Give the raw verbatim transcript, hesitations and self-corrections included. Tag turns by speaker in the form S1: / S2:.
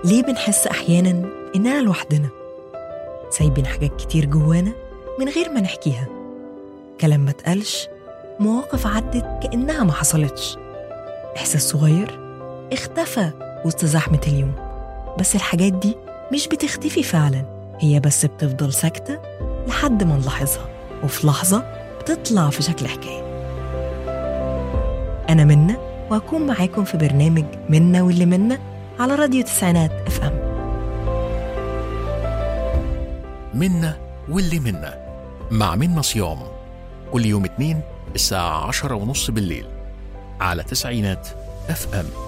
S1: ليه بنحس أحياناً إننا لوحدنا، سايبين حاجات كتير جوانا من غير ما نحكيها، كلام ما اتقالش، مواقف عدت كأنها ما حصلتش، إحساس صغير اختفى وسط زحمة اليوم. بس الحاجات دي مش بتختفي فعلاً، هي بس بتفضل ساكتة لحد ما نلاحظها، وفي لحظة بتطلع في شكل حكاية. أنا منى، وأكون معاكم في برنامج منا واللي منا على راديو تسعينات اف ام.
S2: منا واللي منا مع منى صيام، كل يوم اثنين الساعة عشرة ونص بالليل على تسعينات اف ام.